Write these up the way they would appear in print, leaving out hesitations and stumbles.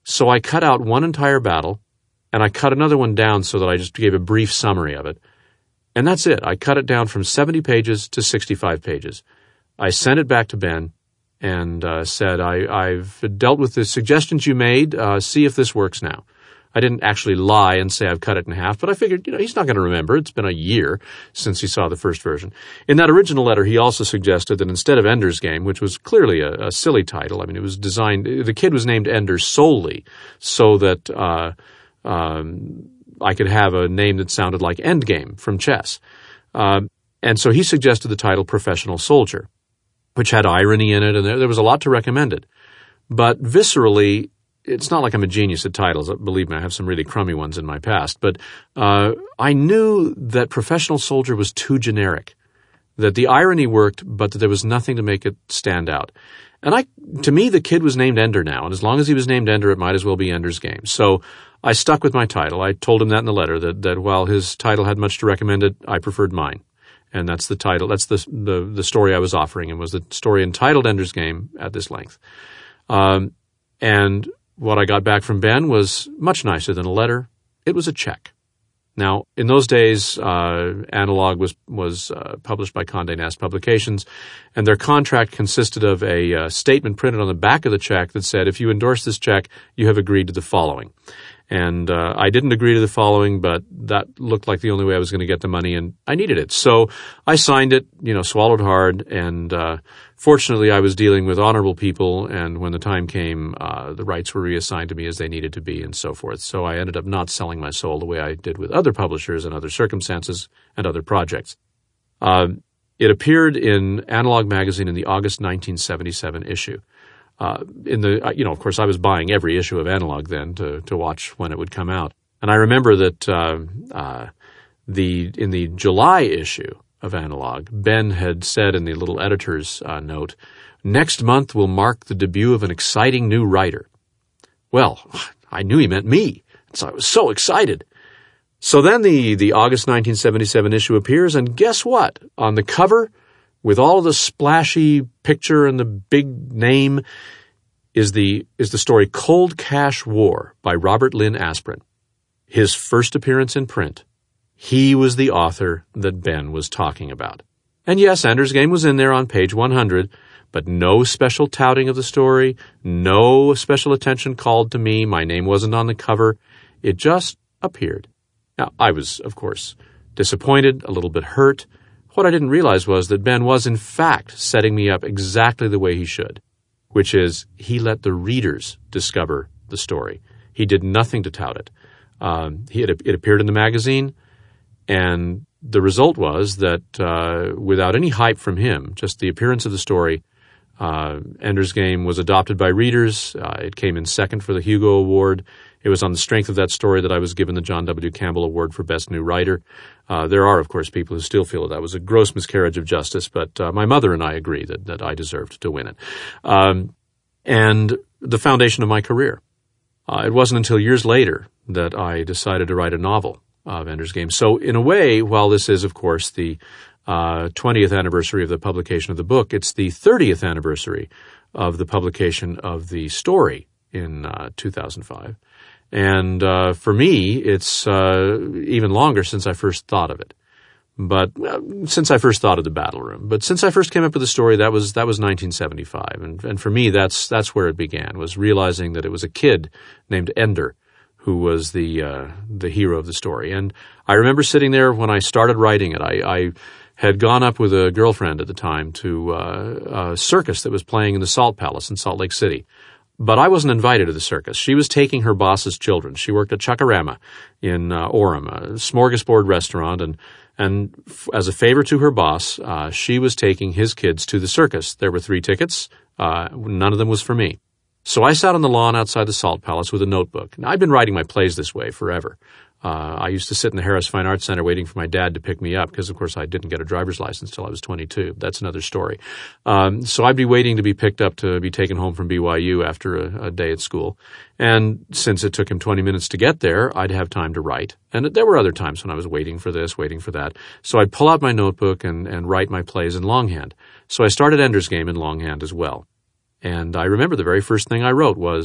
So I cut out one entire battle, and I cut another one down so that I just gave a brief summary of it. And that's it. I cut it down from 70 pages to 65 pages. I sent it back to Ben and said, I've dealt with the suggestions you made. See if this works now. I didn't actually lie and say I've cut it in half, but I figured, he's not going to remember. It's been a year since he saw the first version. In that original letter, he also suggested that instead of Ender's Game, which was clearly a silly title, I mean, it was designed, the kid was named Ender solely so that I could have a name that sounded like Endgame from chess. And so he suggested the title Professional Soldier, which had irony in it, and there was a lot to recommend it. But viscerally, it's not like I'm a genius at titles. Believe me, I have some really crummy ones in my past. But I knew that Professional Soldier was too generic, that the irony worked, but that there was nothing to make it stand out. And to me, the kid was named Ender now, and as long as he was named Ender, it might as well be Ender's Game. So I stuck with my title. I told him that in the letter, that while his title had much to recommend it, I preferred mine. And that's the title. That's the story I was offering him, was the story entitled Ender's Game at this length. And what I got back from Ben was much nicer than a letter. It was a check. Now, in those days, Analog was published by Condé Nast Publications, and their contract consisted of a statement printed on the back of the check that said, if you endorse this check, you have agreed to the following. And I didn't agree to the following, but that looked like the only way I was going to get the money, and I needed it. So I signed it, swallowed hard, and fortunately I was dealing with honorable people, and when the time came, the rights were reassigned to me as they needed to be and so forth. So I ended up not selling my soul the way I did with other publishers and other circumstances and other projects. It appeared in Analog magazine in the August 1977 issue. Of course, I was buying every issue of Analog then to watch when it would come out. And I remember that in the July issue of Analog, Ben had said in the little editor's note, next month will mark the debut of an exciting new writer. Well, I knew he meant me, so I was so excited. So then the August 1977 issue appears, and guess what? On the cover, with all the splashy picture and the big name, is the story Cold Cash War by Robert Lynn Asprin. His first appearance in print. He was the author that Ben was talking about. And yes, Ender's Game was in there on page 100, but no special touting of the story, no special attention called to me. My name wasn't on the cover. It just appeared. Now, I was, of course, disappointed, a little bit hurt. What I didn't realize was that Ben was, in fact, setting me up exactly the way he should, which is he let the readers discover the story. He did nothing to tout it. It appeared in the magazine, and the result was that without any hype from him, just the appearance of the story, Ender's Game was adopted by readers. It came in second for the Hugo Award. It was on the strength of that story that I was given the John W. Campbell Award for Best New Writer. There are, of course, people who still feel that was a gross miscarriage of justice, but my mother and I agree that I deserved to win it. And the foundation of my career. It wasn't until years later that I decided to write a novel of Ender's Game. So in a way, while this is, of course, the 20th anniversary of the publication of the book, it's the 30th anniversary of the publication of the story in 2005. And for me, it's even longer since I first thought of it. But since I first thought of the Battle Room. But since I first came up with the story, that was 1975. And for me, that's where it began, was realizing that it was a kid named Ender who was the hero of the story. And I remember sitting there when I started writing it. I had gone up with a girlfriend at the time to a circus that was playing in the Salt Palace in Salt Lake City. But I wasn't invited to the circus. She was taking her boss's children. She worked at Chuckarama in Orem, a smorgasbord restaurant, and as a favor to her boss, she was taking his kids to the circus. There were 3 tickets. None of them was for me. So I sat on the lawn outside the Salt Palace with a notebook. Now, I've been writing my plays this way forever. I used to sit in the Harris Fine Arts Center waiting for my dad to pick me up because, of course, I didn't get a driver's license till I was 22. That's another story. So I'd be waiting to be picked up to be taken home from BYU after a day at school. And since it took him 20 minutes to get there, I'd have time to write. And there were other times when I was waiting for this, waiting for that. So I'd pull out my notebook and write my plays in longhand. So I started Ender's Game in longhand as well. And I remember the very first thing I wrote was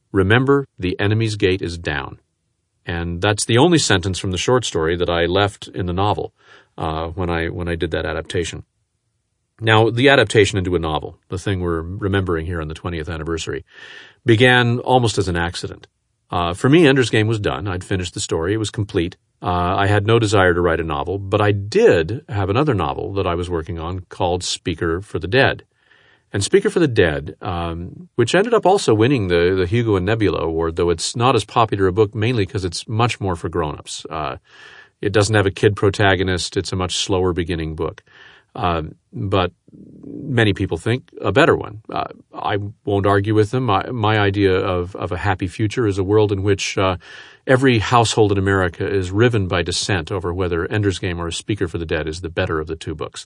remember, the enemy's gate is down. And that's the only sentence from the short story that I left in the novel when I did that adaptation. Now, the adaptation into a novel, the thing we're remembering here on the 20th anniversary, began almost as an accident. For me, Ender's Game was done. I'd finished the story. It was complete. I had no desire to write a novel, but I did have another novel that I was working on called Speaker for the Dead. And Speaker for the Dead, which ended up also winning the Hugo and Nebula Award, though it's not as popular a book, mainly because it's much more for grown-ups. It doesn't have a kid protagonist. It's a much slower beginning book. But many people think a better one. I won't argue with them. My idea of a happy future is a world in which every household in America is riven by dissent over whether Ender's Game or Speaker for the Dead is the better of the two books.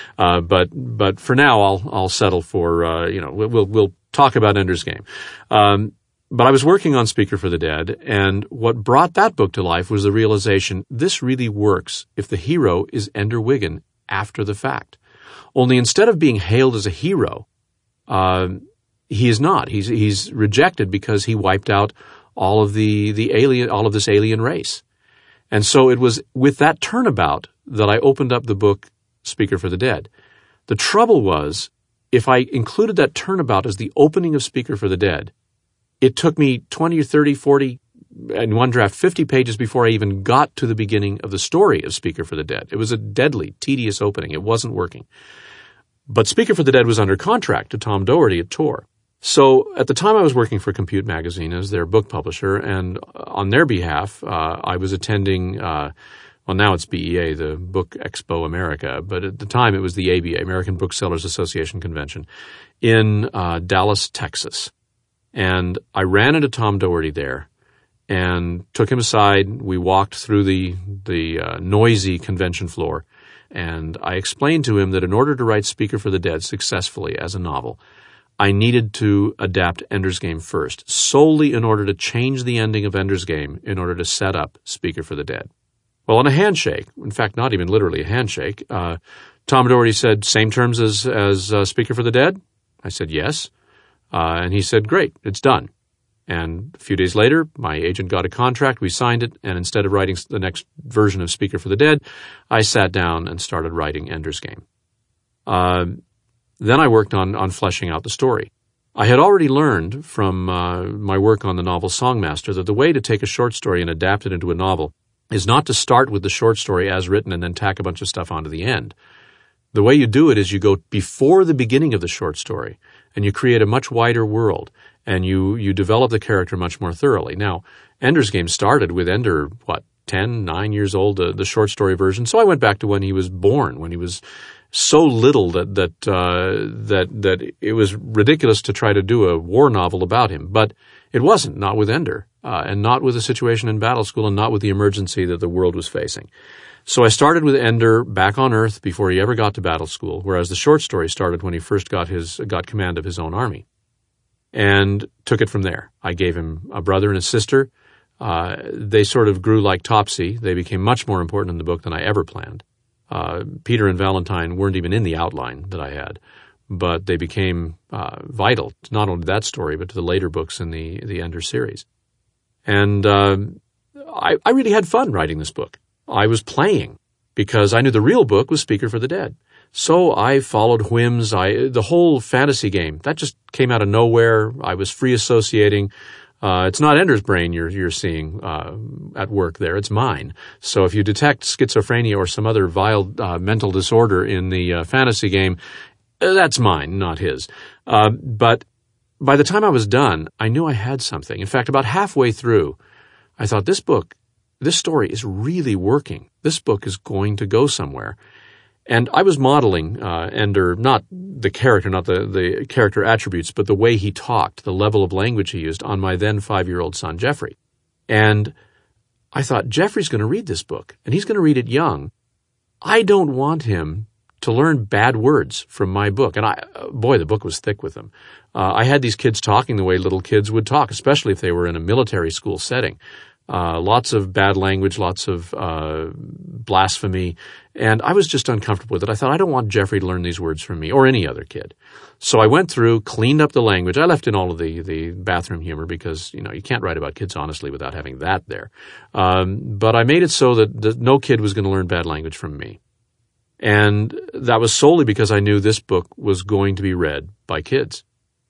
But for now, I'll settle for we'll talk about Ender's Game. But I was working on Speaker for the Dead, and what brought that book to life was the realization this really works if the hero is Ender Wiggin after the fact. Only instead of being hailed as a hero, he is not. He's rejected because he wiped out all of this alien race. And so it was with that turnabout that I opened up the book Speaker for the Dead. The trouble was, if I included that turnabout as the opening of Speaker for the Dead, it took me 20 or 30, 40, in one draft, 50 pages before I even got to the beginning of the story of Speaker for the Dead. It was a deadly, tedious opening. It wasn't working. But Speaker for the Dead was under contract to Tom Doherty at Tor. So at the time I was working for Compute Magazine as their book publisher, and on their behalf, I was attending, now it's BEA, the Book Expo America, but at the time it was the ABA, American Booksellers Association Convention, in Dallas, Texas. And I ran into Tom Doherty there and took him aside. We walked through the noisy convention floor, and I explained to him that in order to write Speaker for the Dead successfully as a novel, I needed to adapt Ender's Game first, solely in order to change the ending of Ender's Game in order to set up Speaker for the Dead. Well, on a handshake, in fact, not even literally a handshake, Tom Doherty said, "Same terms as Speaker for the Dead?" I said, "Yes." And he said, "Great, it's done." And a few days later, my agent got a contract, we signed it, and instead of writing the next version of Speaker for the Dead, I sat down and started writing Ender's Game. Then I worked on fleshing out the story. I had already learned from my work on the novel Songmaster that the way to take a short story and adapt it into a novel is not to start with the short story as written and then tack a bunch of stuff onto the end. The way you do it is you go before the beginning of the short story, and you create a much wider world, and you develop the character much more thoroughly. Now, Ender's Game started with Ender, 9 years old, the short story version. So I went back to when he was born, when he was so little that it was ridiculous to try to do a war novel about him. But it wasn't, not with Ender, and not with the situation in Battle School, and not with the emergency that the world was facing. So I started with Ender back on Earth before he ever got to Battle School, whereas the short story started when he first got command of his own army, and took it from there. I gave him a brother and a sister. They sort of grew like Topsy. They became much more important in the book than I ever planned. Peter and Valentine weren't even in the outline that I had, but they became vital to not only that story, but to the later books in the Ender series. And I really had fun writing this book. I was playing because I knew the real book was Speaker for the Dead. So I followed whims. The whole fantasy game, that just came out of nowhere. I was free associating. It's not Ender's brain you're seeing at work there. It's mine. So if you detect schizophrenia or some other vile mental disorder in the fantasy game, that's mine, not his. But by the time I was done, I knew I had something. In fact, about halfway through, I thought, this story is really working. This book is going to go somewhere. And I was modeling Ender, not the character, not the character attributes, but the way he talked, the level of language he used on my then 5-year-old son, Jeffrey. And I thought, Jeffrey's going to read this book, and he's going to read it young. I don't want him to learn bad words from my book. And the book was thick with them. I had these kids talking the way little kids would talk, especially if they were in a military school setting. lots of bad language, lots of blasphemy, and I was just uncomfortable with it. I thought, I don't want Jeffrey to learn these words from me or any other kid. So I went through, cleaned up the language. I left in all of the bathroom humor because, you can't write about kids honestly without having that there. But I made it so that no kid was going to learn bad language from me. And that was solely because I knew this book was going to be read by kids.